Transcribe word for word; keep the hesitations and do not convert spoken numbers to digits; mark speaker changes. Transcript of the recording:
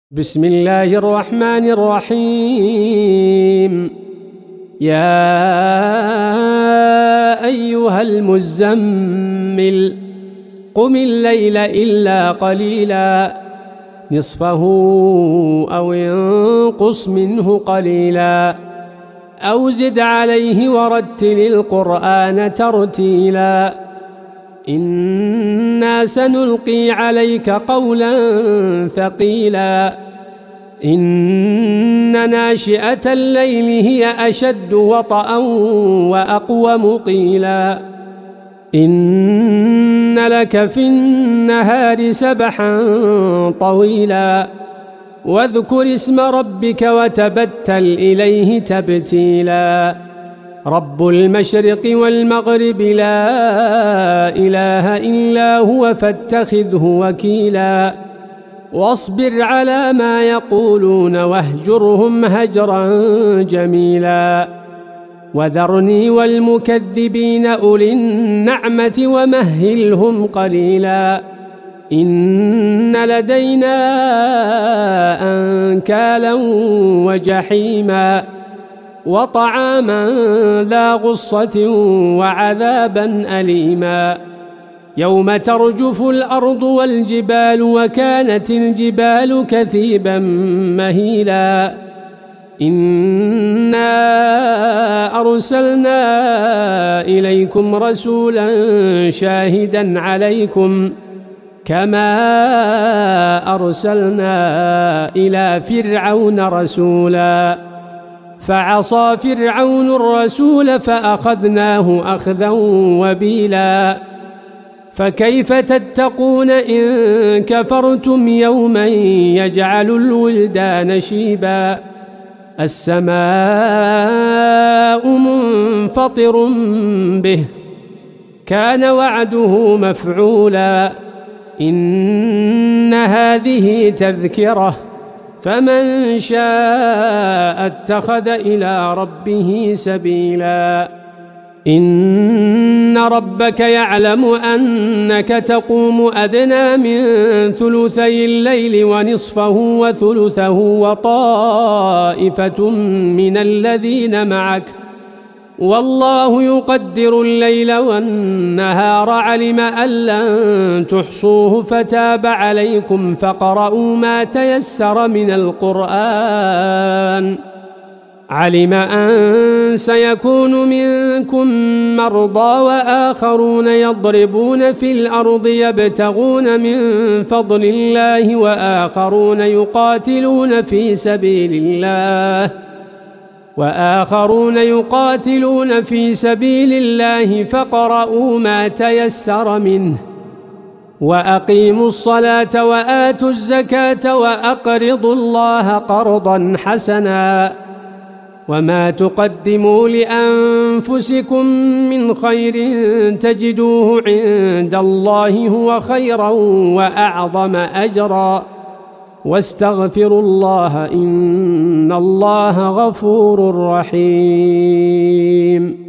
Speaker 1: بسم الله الرحمن الرحيم. يا أيها المزمل قم الليل إلا قليلا نصفه أو انقص منه قليلا أو زد عليه ورتل القرآن ترتيلا إنا سنلقي عليك قولا ثقيلا إن ناشئة الليل هي أشد وطئا وأقوم قيلا إن لك في النهار سبحا طويلا واذكر اسم ربك وتبتل إليه تبتيلا رب المشرق والمغرب لا إله إلا هو فاتخذه وكيلا واصبر على ما يقولون واهجرهم هجرا جميلا وذرني والمكذبين أولي النعمة ومهلهم قليلا إن لدينا أنكالا وجحيما وطعاما ذا غصة وعذابا أليما يوم ترجف الأرض والجبال وكانت الجبال كثيبا مهيلا إنا أرسلنا إليكم رسولا شاهدا عليكم كما أرسلنا إلى فرعون رسولا فعصى فرعون الرسول فأخذناه أخذا وبيلا فكيف تتقون إن كفرتم يوما يجعل الولدان شيبا السماء منفطر به كان وعده مفعولا إن هذه تذكرة فمن شاء اتخذ إلى ربه سبيلا إن ربك يعلم أنك تقوم أدنى من ثلثي الليل ونصفه وثلثه وطائفة من الذين معك والله يقدر الليل والنهار علم أن لن تحصوه فتاب عليكم فاقرؤوا ما تيسر من القرآن علم أن سيكون منكم مرضى وآخرون يضربون في الأرض يبتغون من فضل الله وآخرون يقاتلون في سبيل الله وآخرون يقاتلون في سبيل الله فاقرؤوا ما تيسر منه وأقيموا الصلاة وآتوا الزكاة وأقرضوا الله قرضا حسنا وما تقدموا لأنفسكم من خير تجدوه عند الله هو خيرا وأعظم أجرا واستغفروا الله إن الله غفور رحيم.